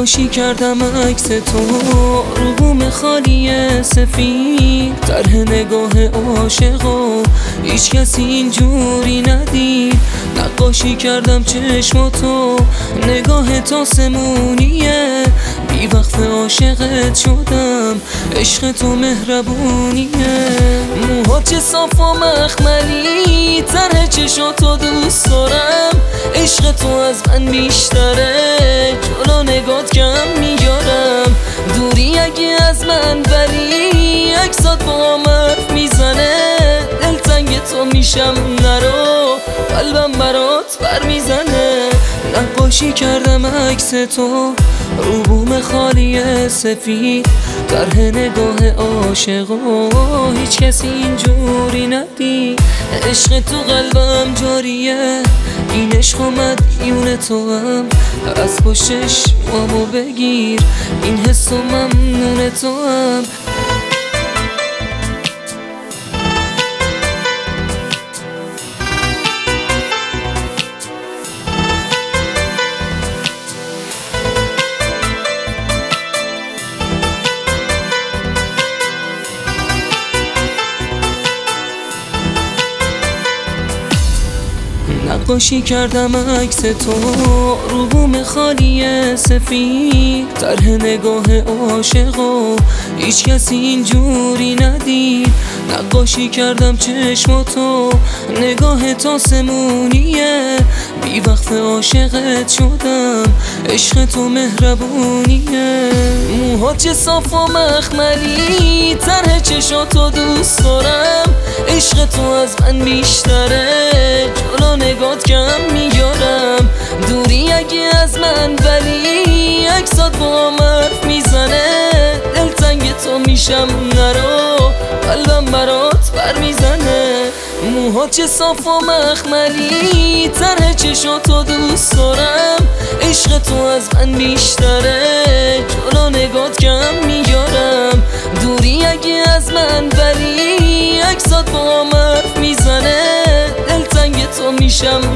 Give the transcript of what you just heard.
نقاشی کردم عکس تو رو بوم خالی سفید، طرح نگاه عاشقا هیچ کسی اینجوری ندید. نقاشی کردم چشماتو، نگاه تو سمونیه، بی وقف عاشقت شدم، عشق تو مهربونیه. موها چه صاف و مخملی، طرح چشاتو دوست دارم، عشق تو از من بیشتره، جلو نگات کم میارم. دوری اگه از من بری، عکسات با هم حرف میزنه، دلتنگ تو میشم نرو، قلبم برات بر میزنه. نقاشی کردم عکس تو رو بوم خالی سفید، طرح نگاه عاشقا هیچ کسی اینجوری ندید. عشق تو قلبم جاریه، این عشق و مدیون تو هم، از پشتش مامو بگیر، این حس و ممنون تو هم. نقاشی کردم عکس تو رو بوم خالی سفید، طرح نگاه عاشقا هیچ کسی اینجوری ندید. نقاشی کردم چشماتو، نگاه تو سمونیه، بی وقف عاشقت شدم، عشق تو مهربونیه. موها چه صاف و مخملی، طرح چشاتو دوست دارم، عشق تو از من بیشتره، جلو نگات کم میارم. دوری اگه از من بری، عکسات با هم حرف میزنه، دلتنگ تو میشم نرو، قلبم برات بر میزنه. موها چه صاف و مخملی، طرح چشاتو دوست دارم، عشق تو از من بیشتره، جلو نگات کم میارم. دوری اگه از من بری، عکسات با هم حرف میزنه، دلتنگ تو میشم